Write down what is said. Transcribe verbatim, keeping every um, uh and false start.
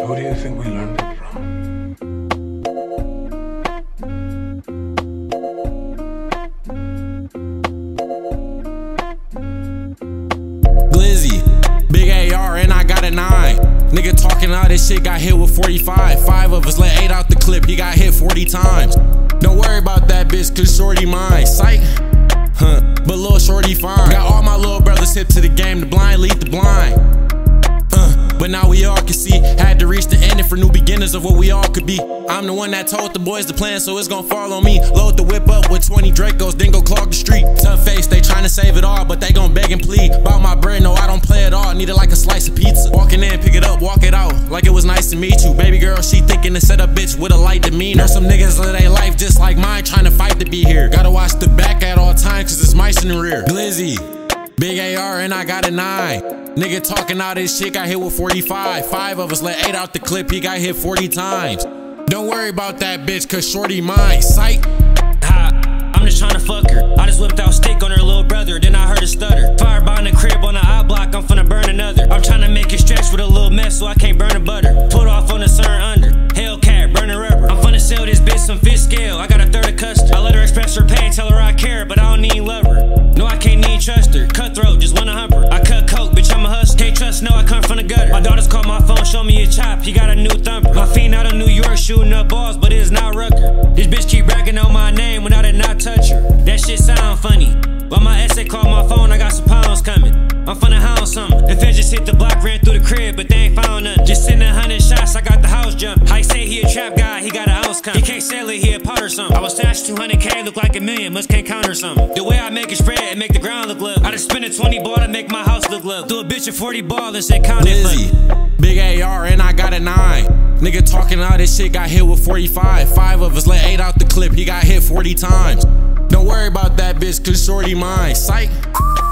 Who do you think we learned it from? Glizzy, big A R and I got a nine. Nigga talking all this shit, got hit with forty-five. Five of us let eight out the clip, he got hit forty times. Don't worry about that bitch, cause shorty mine. Psych, huh, but little shorty fine. Got all my little brothers hip to the game, the blind lead the blind. Uh, but now we all can see, had to reach the ending for new beginners of what we all could be. I'm the one that told the boys the plan, so it's gon' fall on me. Load the whip up with twenty Dracos, then go clog the street. Tough face, they tryna save it all, but they gon' beg and plead. Bout my bread, no I don't play at all, need it like a slice of pizza. Walking in, pick it up, walk it out, like it was nice to meet you. Baby girl, she thinking to set a bitch with a light demeanor. Some niggas live their life just like mine, tryna fight to be here. Gotta watch the back at all times, cause it's mice in the rear. Glizzy, big A R and I got a nine. Nigga talking all this shit, got hit with forty-five. Five of us let eight out the clip, he got hit forty times. Don't worry about that bitch, cause shorty mine. Psych. Ha, I'm just tryna fuck her. I just whipped out stick on her little brother, then I heard a stutter. Fire behind the crib on the eye block, I'm finna burn another. I'm tryna make it stretch with a little mess so I can't burn the butter. Put off on the CERN under, Hellcat, burning rubber. I'm finna sell this bitch some fish scale, I got a third of custard. I let her express her pain, tell her I care, but I don't even love her. No, I can't even trust her, cutthroat, just wanna hump her. I cut coke, bitch, I'm a hustler. Can't trust, no, I come from the gutter. My daughters call my phone, show me a chop, he got a new thumper. My fiend out of New York, shooting up balls, but it's not Rucker. This bitch keep bragging on my name when I did not touch her. That shit sound funny. While my essay called my phone, I got some pounds coming. I'm finna hound something. The feds just hit the block, ran through the crib, but they ain't found nothing. Just sending a hundred shots, I got the house jumping. How he say he a trap guy, he got an ounce coming. He can't sell it, he a pot or something. I was stashed two hundred K, look like a million, must can't count or something. The way I make it spread and make the ground look love. I just spent a twenty ball to make my house look love. Do a bitch a forty ball and say count it for me. Big A R and I got a nine. Nigga talking all this shit, got hit with forty-five. Five of us let eight out the clip, he got hit forty times. Don't worry about that bitch, cause shorty mine. Psych.